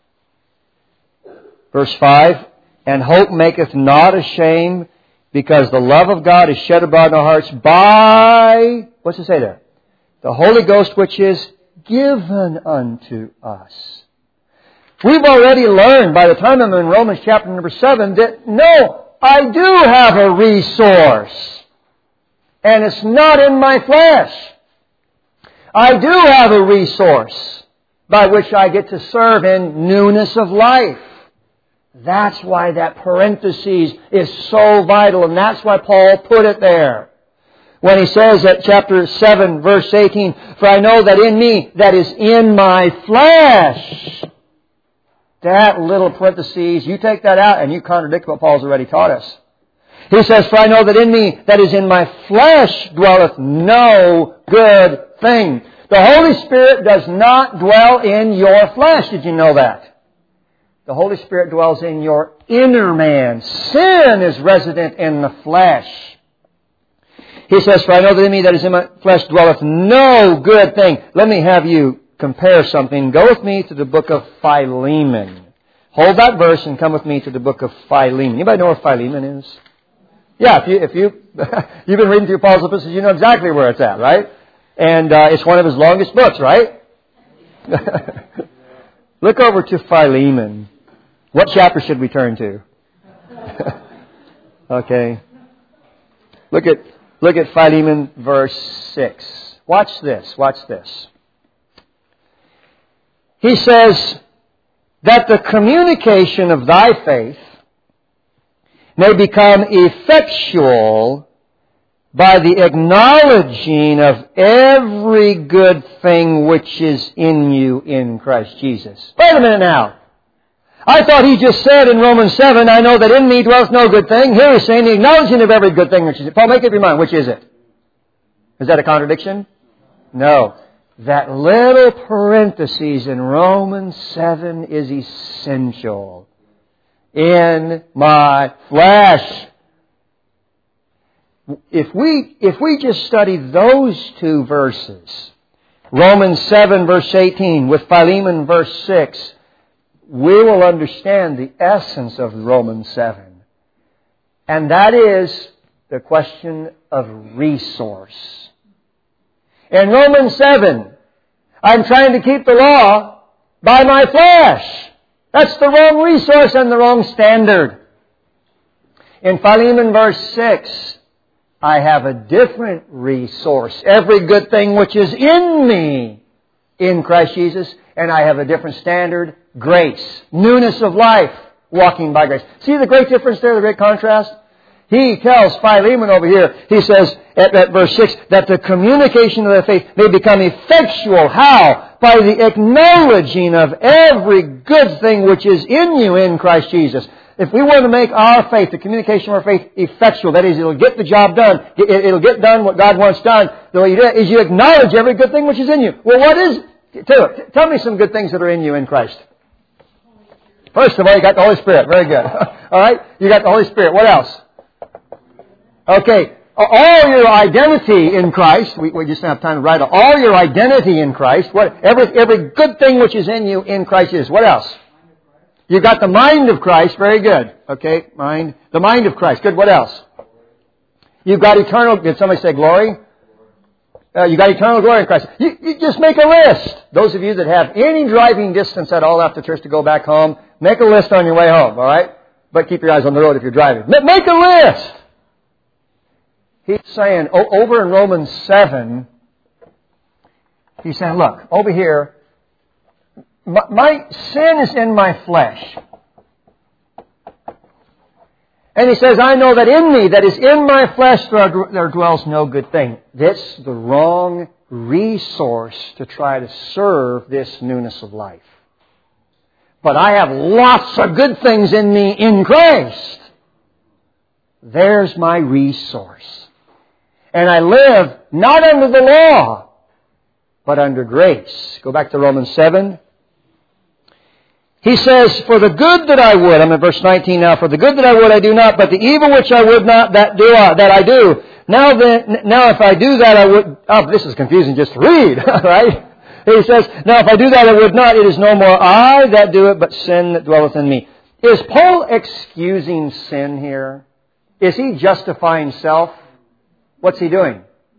S1: Verse 5. And hope maketh not ashamed, because the love of God is shed abroad in our hearts by, what's it say there? The Holy Ghost which is given unto us. We've already learned by the time I'm in Romans chapter number 7 that no, I do have a resource. And it's not in my flesh. I do have a resource by which I get to serve in newness of life. That's why that parenthesis is so vital, and that's why Paul put it there. When he says at chapter 7, verse 18, for I know that in me, that is in my flesh. That little parenthesis, you take that out and you contradict what Paul's already taught us. He says, for I know that in me, that is in my flesh, dwelleth no good thing. The Holy Spirit does not dwell in your flesh. Did you know that? The Holy Spirit dwells in your inner man. Sin is resident in the flesh. He says, for I know that in me that is in my flesh dwelleth no good thing. Let me have you compare something. Go with me to the book of Philemon. Hold that verse and come with me to the book of Philemon. Anybody know where Philemon is? Yeah, if you've been reading through Paul's epistles, you know exactly where it's at, right? And it's one of his longest books, right? Look over to Philemon. What chapter should we turn to? Okay. Look at Philemon verse 6. Watch this. He says that the communication of thy faith may become effectual by the acknowledging of every good thing which is in you in Christ Jesus. Wait a minute now. I thought he just said in Romans 7, I know that in me dwells no good thing. Here he's saying the acknowledging of every good thing which is. Paul, make up your mind. Which is it? Is that a contradiction? No. That little parenthesis in Romans 7 is essential. In my flesh. If we just study those two verses, Romans 7 verse 18 with Philemon verse 6, we will understand the essence of Romans 7. And that is the question of resource. In Romans 7, I'm trying to keep the law by my flesh. That's the wrong resource and the wrong standard. In Philemon verse 6, I have a different resource. Every good thing which is in me in Christ Jesus. And I have a different standard. Grace. Newness of life. Walking by grace. See the great difference there, the great contrast? He tells Philemon over here, he says at verse 6, that the communication of the faith may become effectual. How? By the acknowledging of every good thing which is in you in Christ Jesus. If we want to make our faith, the communication of our faith, effectual, that is, it'll get the job done. It'll get done what God wants done. The way you do it is you acknowledge every good thing which is in you. Well, what is it? Tell me some good things that are in you in Christ. First of all, you got the Holy Spirit. Very good. All right? You got the Holy Spirit. What else? Okay. All your identity in Christ. We just don't have time to write it. All your identity in Christ. Every good thing which is in you in Christ is. What else? You've got the mind of Christ. Very good. Okay, mind. The mind of Christ. Good. What else? You've got eternal... Did somebody say glory? You got eternal glory in Christ. You just make a list. Those of you that have any driving distance at all after church to go back home, make a list on your way home, all right? But keep your eyes on the road if you're driving. Make a list! He's saying, over in Romans 7, he's saying, look, over here, my sin is in my flesh. And he says, I know that in me, that is in my flesh, there dwells no good thing. This is the wrong resource to try to serve this newness of life. But I have lots of good things in me in Christ. There's my resource. And I live not under the law, but under grace. Go back to Romans 7. He says, for the good that I would, I'm in verse 19 now, for the good that I would I do not, but the evil which I would not, that I do. Now if I do that I would, this is confusing just to read, right? He says, now if I do that I would not, it is no more I that do it, but sin that dwelleth in me. Is Paul excusing sin here? Is he justifying self? What's he doing?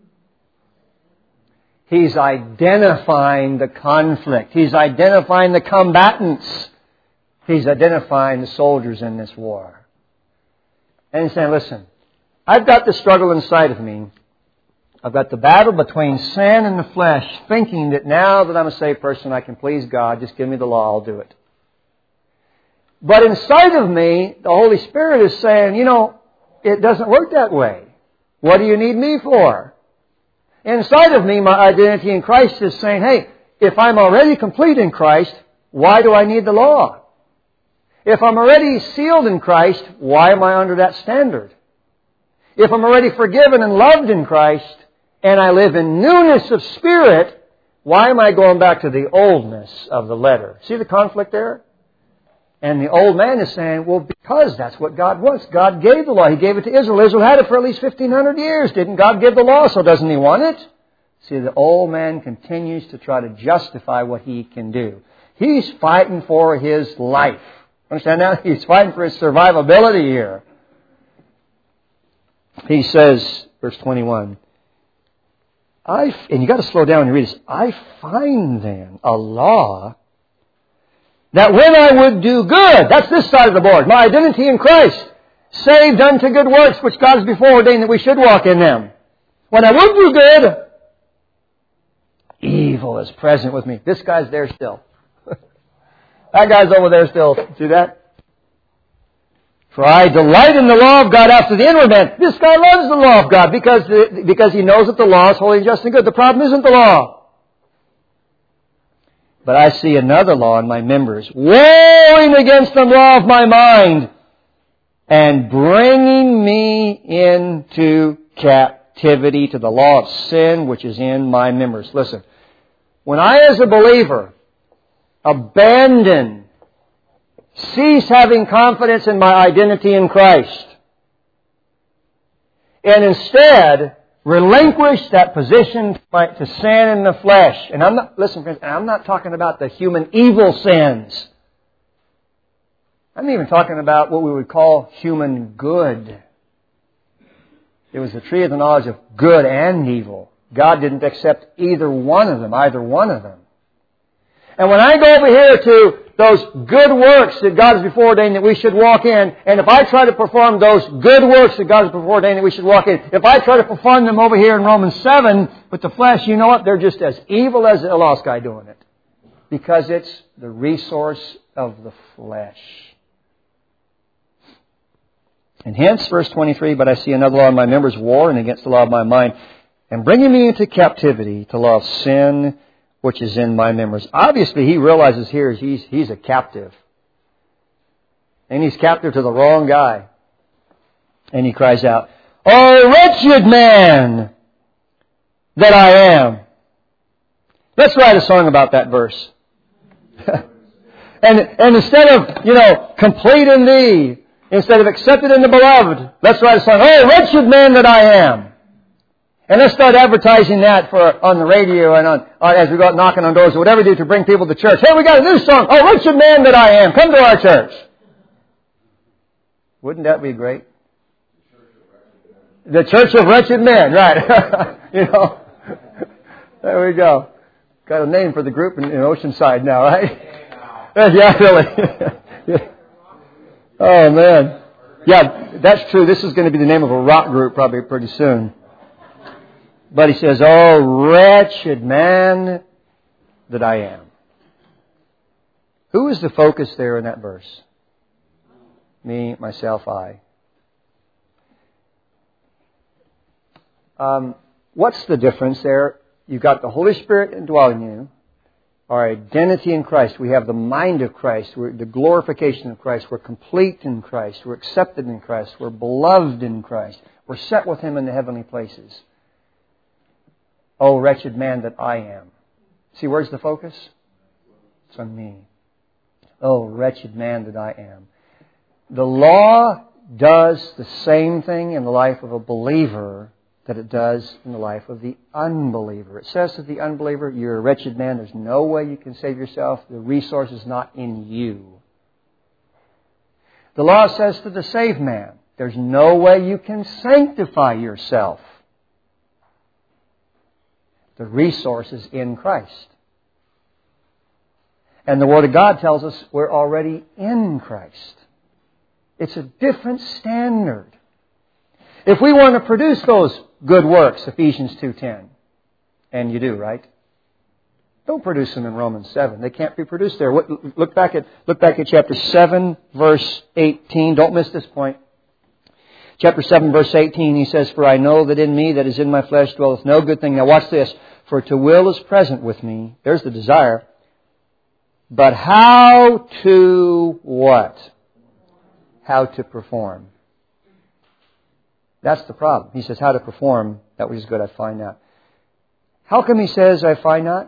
S1: He's identifying the conflict. He's identifying the combatants. He's identifying the soldiers in this war. And he's saying, listen, I've got the struggle inside of me. I've got the battle between sin and the flesh, thinking that now that I'm a saved person, I can please God. Just give me the law, I'll do it. But inside of me, the Holy Spirit is saying, it doesn't work that way. What do you need me for? Inside of me, my identity in Christ is saying, hey, if I'm already complete in Christ, why do I need the law? If I'm already sealed in Christ, why am I under that standard? If I'm already forgiven and loved in Christ, and I live in newness of spirit, why am I going back to the oldness of the letter? See the conflict there? And the old man is saying, well, because that's what God wants. God gave the law. He gave it to Israel. Israel had it for at least 1,500 years. Didn't God give the law? So doesn't He want it? See, the old man continues to try to justify what he can do. He's fighting for his life. Understand that? He's fighting for his survivability here. He says, verse 21, and you got to slow down when you read this. I find then a law that when I would do good, that's this side of the board, my identity in Christ, saved unto good works, which God has before ordained that we should walk in them. When I would do good, evil is present with me. This guy's there still. That guy's over there still. See that? For I delight in the law of God after the inward man. This guy loves the law of God because he knows that the law is holy and just and good. The problem isn't the law. But I see another law in my members, warring against the law of my mind and bringing me into captivity to the law of sin which is in my members. Listen, when I as a believer cease having confidence in my identity in Christ, and instead relinquish that position to sin in the flesh. And listen friends, I'm not talking about the human evil sins. I'm even talking about what we would call human good. It was the tree of the knowledge of good and evil. God didn't accept either one of them. And when I go over here to those good works that God has before ordained that we should walk in, and if I try to perform those good works that God has before ordained that we should walk in, if I try to perform them over here in Romans 7 with the flesh, you know what? They're just as evil as a lost guy doing it. Because it's the resource of the flesh. And hence, verse 23, but I see another law in my members, warring against the law of my mind, and bringing me into captivity to the law of sin, which is in my members. Obviously, he realizes here he's a captive. And he's captive to the wrong guy. And he cries out, "Oh, wretched man that I am." Let's write a song about that verse. and instead of, complete in thee, instead of accepted in the beloved, let's write a song, "Oh, wretched man that I am." And let's start advertising that on the radio and on as we go out knocking on doors or whatever we do to bring people to church. Hey, we got a new song. Oh, wretched man that I am. Come to our church. Wouldn't that be great? The Church of Wretched Men, right. You know. There we go. Got a name for the group in Oceanside now, right? Yeah, really. Oh, man. Yeah, that's true. This is going to be the name of a rock group probably pretty soon. But he says, oh, wretched man that I am. Who is the focus there in that verse? Me, myself, I. What's the difference there? You've got the Holy Spirit indwelling you. Our identity in Christ. We have the mind of Christ. We're the glorification of Christ. We're complete in Christ. We're accepted in Christ. We're beloved in Christ. We're set with Him in the heavenly places. Oh, wretched man that I am. See, where's the focus? It's on me. Oh, wretched man that I am. The law does the same thing in the life of a believer that it does in the life of the unbeliever. It says to the unbeliever, you're a wretched man. There's no way you can save yourself. The resource is not in you. The law says to the saved man, there's no way you can sanctify yourself. The resource is in Christ. And the Word of God tells us we're already in Christ. It's a different standard. If we want to produce those good works, Ephesians 2:10, and you do, right? Don't produce them in Romans 7. They can't be produced there. Look back at chapter 7, verse 18. Don't miss this point. Chapter 7, verse 18, he says, for I know that in me, that is in my flesh, dwelleth no good thing. Now watch this. For to will is present with me. There's the desire. But how to what? How to perform. That's the problem. He says, how to perform, that which is good I find not. How come he says I find not?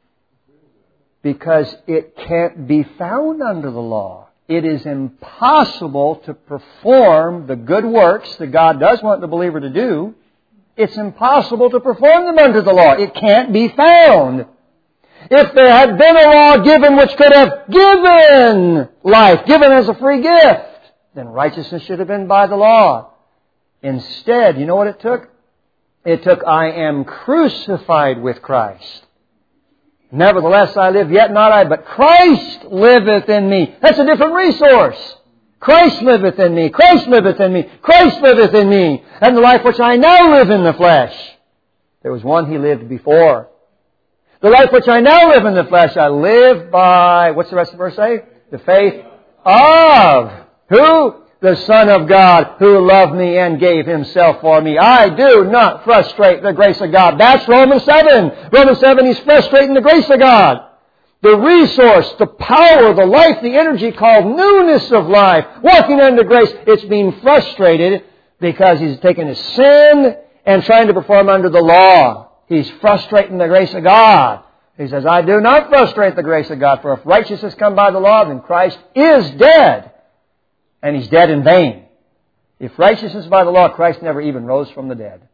S1: Because it can't be found under the law. It is impossible to perform the good works that God does want the believer to do. It's impossible to perform them under the law. It can't be found. If there had been a law given which could have given life, given as a free gift, then righteousness should have been by the law. Instead, you know what it took? It took, I am crucified with Christ. Nevertheless, I live, yet not I, but Christ liveth in me. That's a different resource. Christ liveth in me. Christ liveth in me. Christ liveth in me. And the life which I now live in the flesh. There was one He lived before. The life which I now live in the flesh, I live by, what's the rest of the verse say? The faith of who? The Son of God, who loved me and gave Himself for me. I do not frustrate the grace of God. That's Romans 7. Romans 7, He's frustrating the grace of God. The resource, the power, the life, the energy called newness of life, walking under grace, it's being frustrated because he's taken his sin and trying to perform under the law. He's frustrating the grace of God. He says, I do not frustrate the grace of God, for if righteousness come by the law, then Christ is dead. And He's dead in vain. If righteousness by the law, Christ never even rose from the dead.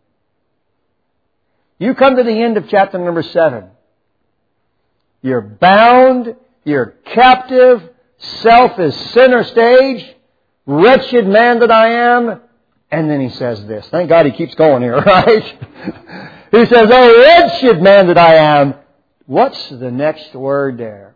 S1: You come to the end of chapter number 7. You're bound, you're captive, self is center stage, wretched man that I am. And then he says this. Thank God he keeps going here, right? He says, oh, wretched man that I am. What's the next word there?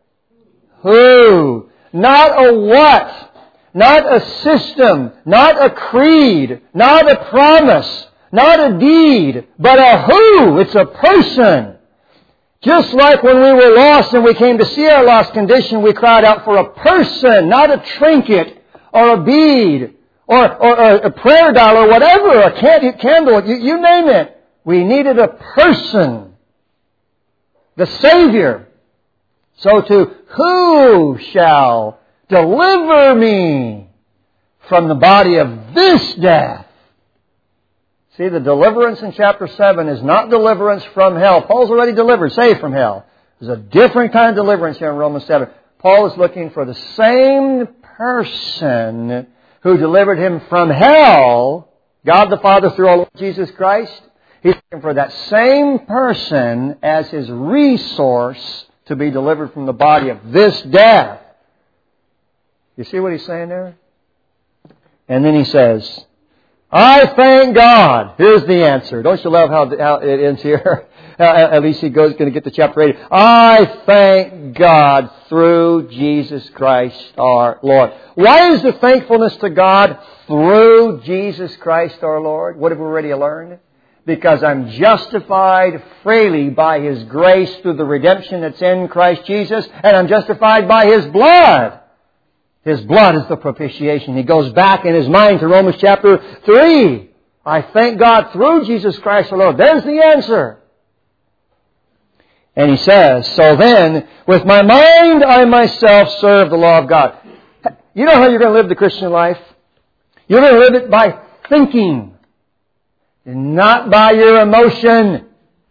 S1: Who? Not a what? Not a system, not a creed, not a promise, not a deed, but a who. It's a person. Just like when we were lost and we came to see our lost condition, we cried out for a person, not a trinket or a bead or a prayer doll or whatever, a candle, you name it. We needed a person, the Savior. So to who shall deliver me from the body of this death? See, the deliverance in chapter 7 is not deliverance from hell. Paul's already delivered, saved from hell. There's a different kind of deliverance here in Romans 7. Paul is looking for the same person who delivered him from hell, God the Father through our Lord Jesus Christ. He's looking for that same person as his resource to be delivered from the body of this death. You see what he's saying there? And then he says, I thank God. Here's the answer. Don't you love how it ends here? At least he going to get to chapter 8. I thank God through Jesus Christ our Lord. Why is the thankfulness to God through Jesus Christ our Lord? What have we already learned? Because I'm justified freely by His grace through the redemption that's in Christ Jesus, and I'm justified by His blood. His blood is the propitiation. He goes back in his mind to Romans chapter 3. I thank God through Jesus Christ our Lord. There's the answer. And he says, so then, with my mind I myself serve the law of God. You know how you're going to live the Christian life? You're going to live it by thinking, and not by your emotion.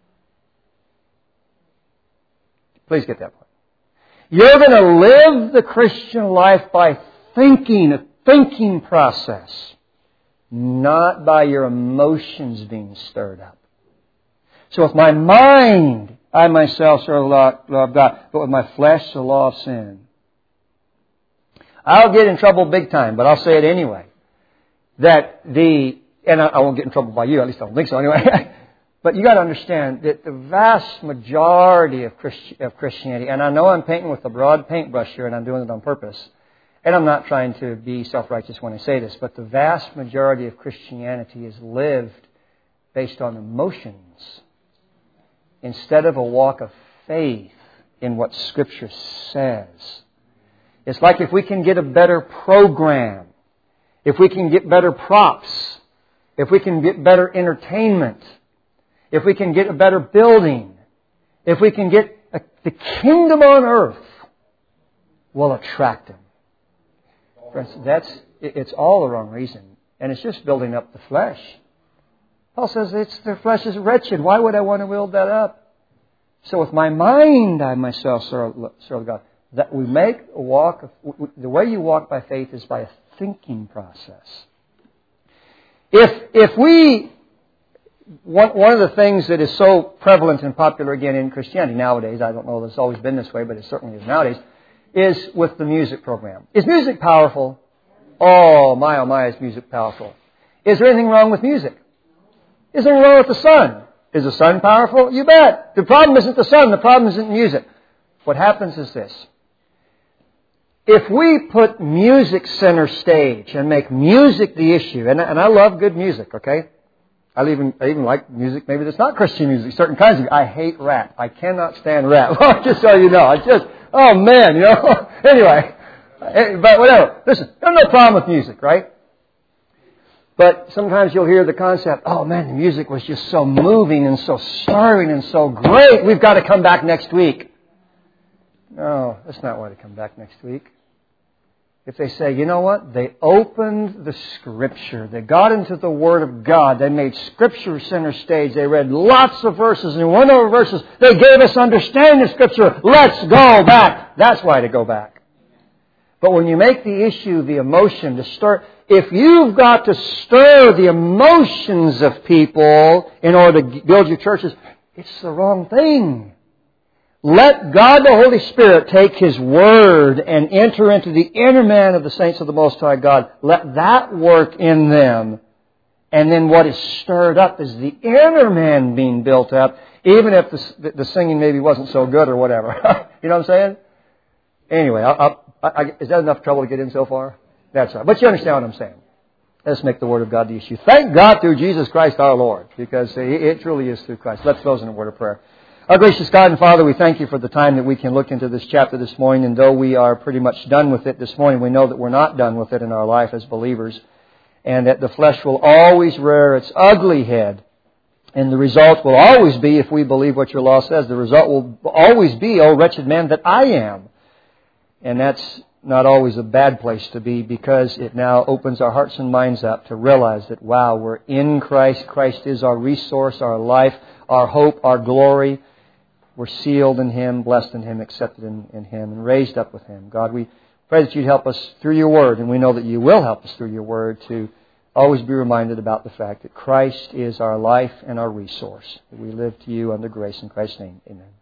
S1: Please get that point. You're going to live the Christian life by thinking, a thinking process, not by your emotions being stirred up. So with my mind, I myself serve the law of God, but with my flesh, the law of sin. I'll get in trouble big time, but I'll say it anyway. And I won't get in trouble by you, at least I don't think so anyway. But you got to understand that the vast majority of Christianity, and I know I'm painting with a broad paintbrush here, and I'm doing it on purpose, and I'm not trying to be self-righteous when I say this, but the vast majority of Christianity is lived based on emotions instead of a walk of faith in what Scripture says. It's like if we can get a better program, if we can get better props, if we can get better entertainment, if we can get a better building, if we can get the kingdom on earth, will attract them. Friends, it's all the wrong reason. And it's just building up the flesh. Paul says their flesh is wretched. Why would I want to build that up? So with my mind, I myself serve God. That we make a walk, the way you walk by faith is by a thinking process. One of the things that is so prevalent and popular again in Christianity nowadays, I don't know if it's always been this way, but it certainly is nowadays, is with the music program. Is music powerful? Oh my, is music powerful. Is there anything wrong with music? Is there anything wrong with the sun? Is the sun powerful? You bet. The problem isn't the sun, the problem isn't music. What happens is this. If we put music center stage and make music the issue, and I love good music, okay? I even like music, maybe that's not Christian music, certain kinds of. I hate rap. I cannot stand rap. Just so you know. Oh man, you know. Anyway, but whatever. Listen, there's no problem with music, right? But sometimes you'll hear the concept, oh man, the music was just so moving and so stirring and so great. We've got to come back next week. No, that's not why to come back next week. If they say, you know what? They opened the Scripture. They got into the Word of God. They made Scripture center stage. They read lots of verses and went over verses. They gave us understanding of Scripture. Let's go back. That's why to go back. But when you make the issue the emotion, to stir, if you've got to stir the emotions of people in order to build your churches, it's the wrong thing. Let God the Holy Spirit take His Word and enter into the inner man of the saints of the Most High God. Let that work in them. And then what is stirred up is the inner man being built up, even if the singing maybe wasn't so good or whatever. You know what I'm saying? Anyway, is that enough trouble to get in so far? That's right. But you understand what I'm saying. Let's make the Word of God the issue. Thank God through Jesus Christ our Lord, because it truly is through Christ. Let's close in a word of prayer. Our gracious God and Father, we thank You for the time that we can look into this chapter this morning. And though we are pretty much done with it this morning, we know that we're not done with it in our life as believers. And that the flesh will always rear its ugly head. And the result will always be, if we believe what Your law says, the result will always be, oh wretched man that I am. And that's not always a bad place to be, because it now opens our hearts and minds up to realize that, wow, we're in Christ. Christ is our resource, our life, our hope, our glory. We're sealed in Him, blessed in Him, accepted in Him, and raised up with Him. God, we pray that You'd help us through Your Word, and we know that You will help us through Your Word to always be reminded about the fact that Christ is our life and our resource. We live to you under grace in Christ's name. Amen.